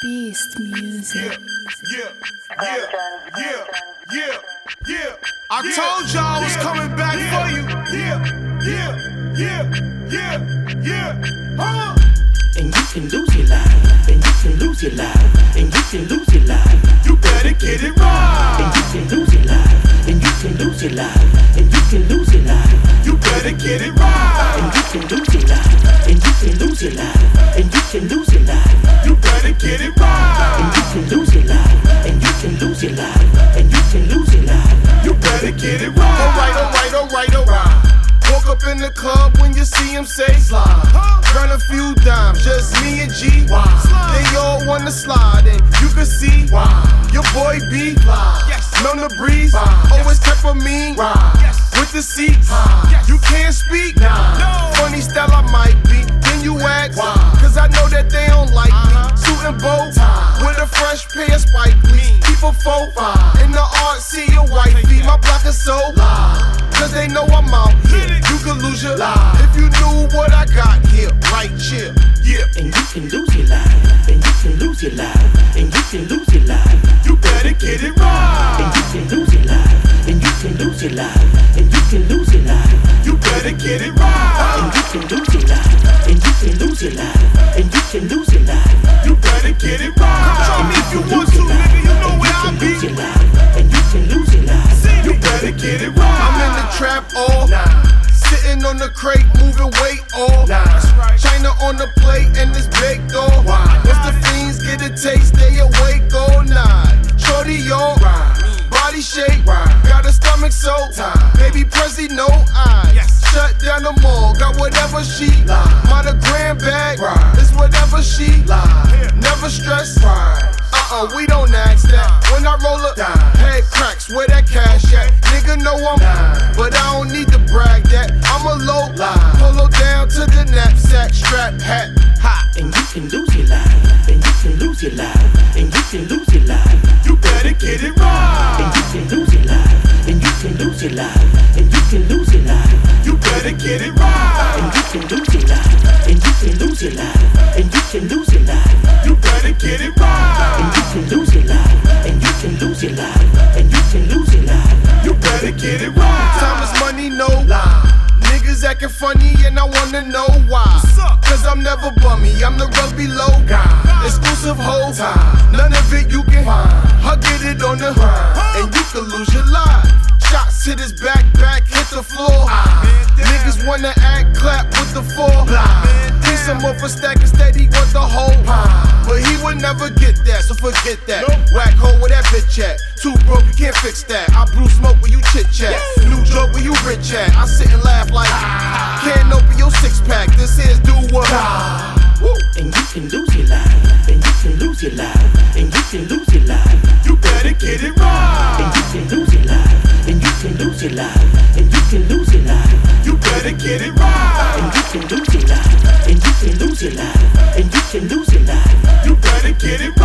Beast music. Yeah. I told y'all I was coming back for you. And you can lose your life, and you can lose your life, and you can lose your life. You better get it right. And you can lose your life, and you can lose your life, and you can lose your life. You better get it right. And you can lose your life, and you can lose your life, and you can lose your life. You better get it right. And you can lose your life, and you can lose your life, and you can lose your life. You better get it right. Alright. Woke up in the club when you see him say slide. Run a few dimes, just me and G. They all wanna slide, and you can see your boy B. Known the breeze, always kept a mean. With the seats, you can't speak. Funny style I might be. Then you ask, cause I know that they don't like me. Suit and bow, with a fresh pair of Spike Lee. Keep a foe, in the art, see your wifey. My block is so cause they know I'm out here. You can lose your life if you knew what I got here, right here. Yeah. And you can lose your life, and you can lose your life, and you can lose your life. You better get it right. And you can lose your life, and you can lose your life, and you can lose your life. You better get it right. And you can lose your life, and you can lose your life, and you can lose your life. You better get it right. Come show me if you want to, nigga. You know where I be. Lose your life, and you can lose your life. You better get it right. I'm in the trap all sitting on the crate, moving weight all China on the plate and it's baked all. Once the fiends get a taste, they awake all night. Shorty all body shape, got a stomach so baby Prezi no eyes. Shut down the mall, got whatever she monogram bag, it's whatever she never stress. We don't ask that. When I roll up, head cracks, where that cash at? Nigga know I'm, but I don't need to brag that. I'm a low, polo down to the knapsack, strap hat. And you can lose your life, and you can lose your life, and you can lose your life. You better get it right. And you can lose your life, and you can lose your life, and you can lose your life. You better get it right. And you can lose your life, and you can lose your life, and you can lose your life. You better get it right. And you can lose your life, and you can lose your life, and you can lose your life. You better get it right. Time is money, no lie. Niggas acting funny and I wanna know why. Cause I'm never bummy, I'm the rugby low guy. Exclusive hoe, none of it you can find. I get it on the and you can lose your life. Shots hit his back, hit the floor. Niggas wanna act, clap with the four. Need some more for stacking steady with the whole. But he would never get that, so forget that. Whack hole where that bitch at. Too broke, you can't fix that. I brew smoke where you chit chat. New joke where you rich at. I sit and laugh like can't open your six pack. This here's do what. And you can lose your life, and you can lose your life, and you can lose your life. You better get it right. And you can lose your life, and you can lose your life, and you can lose your life. You better get it right. And you can lose your life, and you can lose your life, and you can lose your life. You better get it right.